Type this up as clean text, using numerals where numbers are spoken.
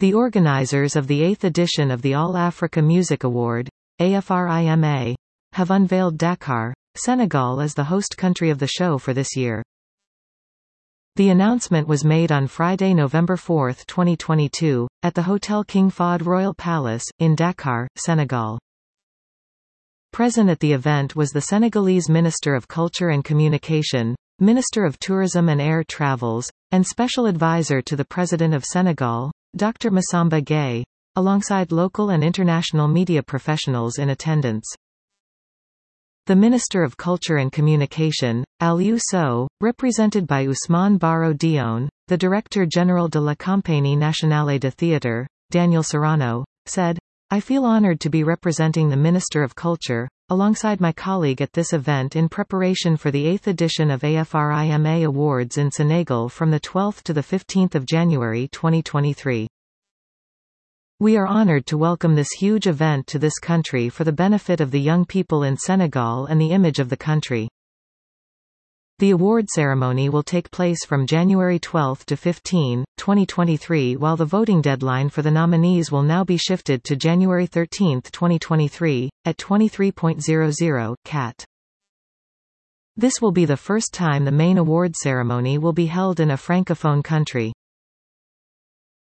The organizers of the 8th edition of the All Africa Music Award, AFRIMA, have unveiled Dakar, Senegal as the host country of the show for this year. The announcement was made on Friday, November 4, 2022, at the Hotel King Fahd Royal Palace, in Dakar, Senegal. Present at the event was the Senegalese Minister of Culture and Communication, Minister of Tourism and Air Travels, and Special Advisor to the President of Senegal, Dr. Massamba Gueye, alongside local and international media professionals in attendance. The Minister of Culture and Communication, Aliou Sow, represented by Ousmane Baro Dione, the Director General de la Compagnie Nationale de Théâtre, Daniel Serrano, said, "I feel honored to be representing the Minister of Culture, alongside my colleague at this event in preparation for the 8th edition of AFRIMA Awards in Senegal from the 12th to the 15th of January 2023. We are honored to welcome this huge event to this country for the benefit of the young people in Senegal and the image of the country." The award ceremony will take place from January 12 to 15, 2023, while the voting deadline for the nominees will now be shifted to January 13, 2023, at 23:00 CAT. This will be the first time the main award ceremony will be held in a francophone country.